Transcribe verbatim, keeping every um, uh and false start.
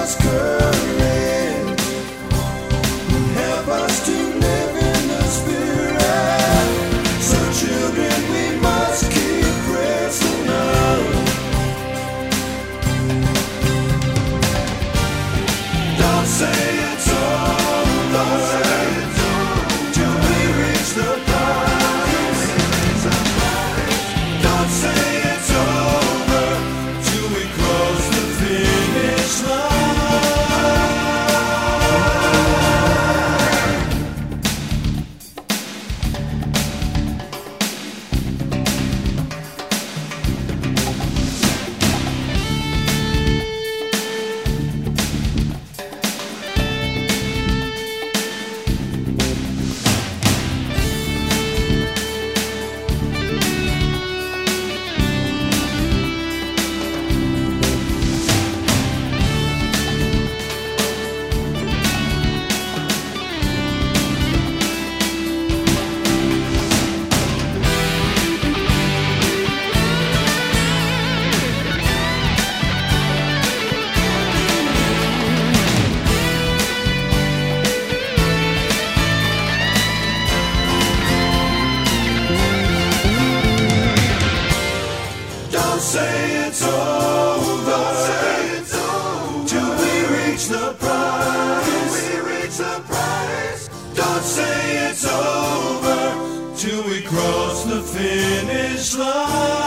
us courage, help us to live in the Spirit. So children, we must keep pressing on. Don't say it's over till we reach the prize. Don't say it's over till we cross the finish line. Don't say it's over till we reach the prize. Don't say it's over till we cross the finish line.